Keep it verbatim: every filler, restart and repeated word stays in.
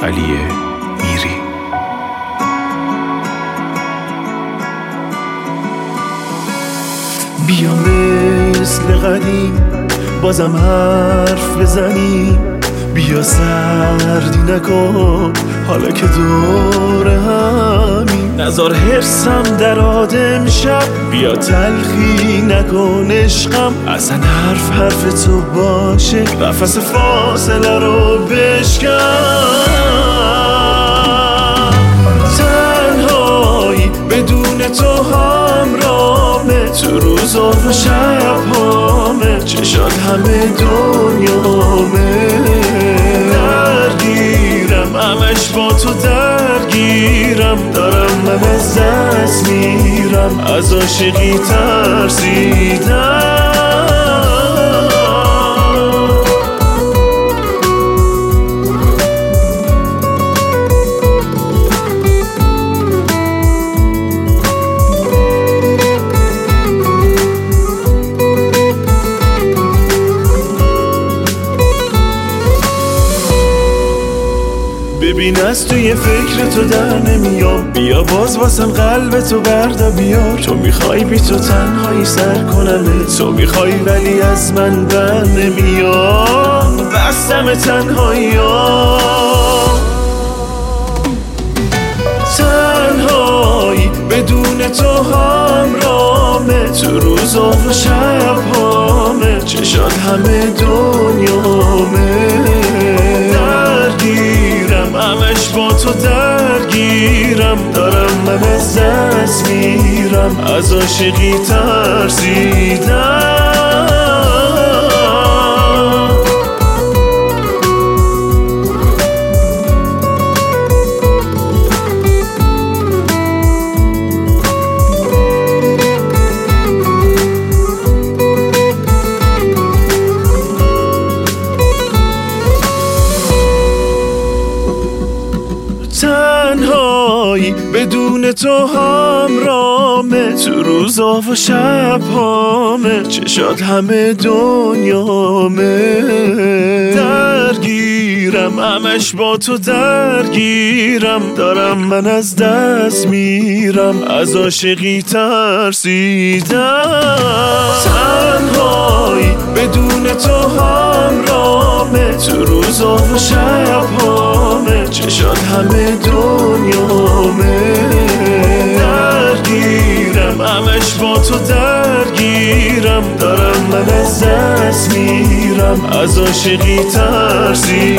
علی میری. بیا مثل قدیم بازم حرف بزنیم، بیا سردی نکن حالا که دور همین، نذار حرسم در آدم شب، بیا تلخی نکن عشقم، اصلا حرف حرف تو باشه، قفس فاصله رو بشکن. تنهایی بدون تو همرامه، تو روزا و شب هامه، چشات همه دنیامه، درگیرم همش با تو درگیرم، دارم من از دست میرم، از عاشقی ترسیدم. ببین از توی فکر تو در نمیام، بیا باز واسم قلب تو بردا بیار، تو میخوای بی تو تنهایی سر کنم، تو میخوای ولی از من بر نمیام، بستم تنهایی ها. تنهایی بدون تو همرامه، تو روزا و شب هامه، چشات همه دنیامه، درگیرم همش با تو درگیرم، دارم من از دست میرم، از عاشقی ترسیدم. تنهایی بدون تو همرامه، تو روزا و شب هامه، چشات همه دنیامه، درگیرم همش با تو درگیرم، دارم من از دست میرم، از عاشقی ترسیدم. تنهایی بدون تو همرامه، تو روزا و شب هامه، چشات همه دنیامه، درگیرم همش با تو درگیرم، دارم من از دست میرم، از عاشقی ترسیدم.